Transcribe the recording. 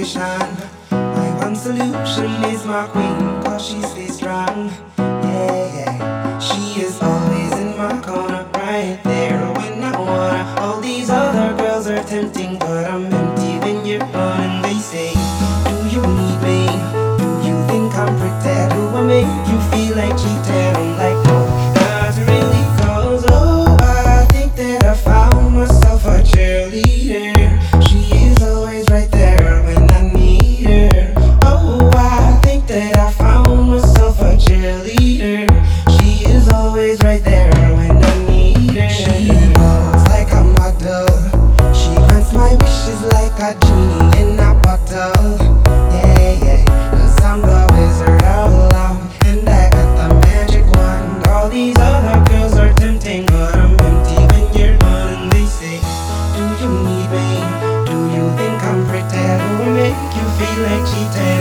motivation. My one solution is my queen, cause she stays strong. Yeah, yeah. She is always in my corner, right there when I wanna. All these other girls are tempting, but I'm empty when you're gone. And they say, do you need me? Do you think I'm pretend? Do I make you feel like cheating? I'm like, no, not really, cause oh, I think that I found myself a cheerleader. She is always right there when I need her. Oh, I think that I found myself a cheerleader. She is always right there when I need her. She walks like a model. She grants my wishes like a genie in a bottle. Yeah, yeah, cause I'm the wizard of love, and I got the magic wand. All these other girls are tempting, but I'm empty when you're gone. And they say, do you need me? Do you think I'm pretend? Do I make you feel like cheating?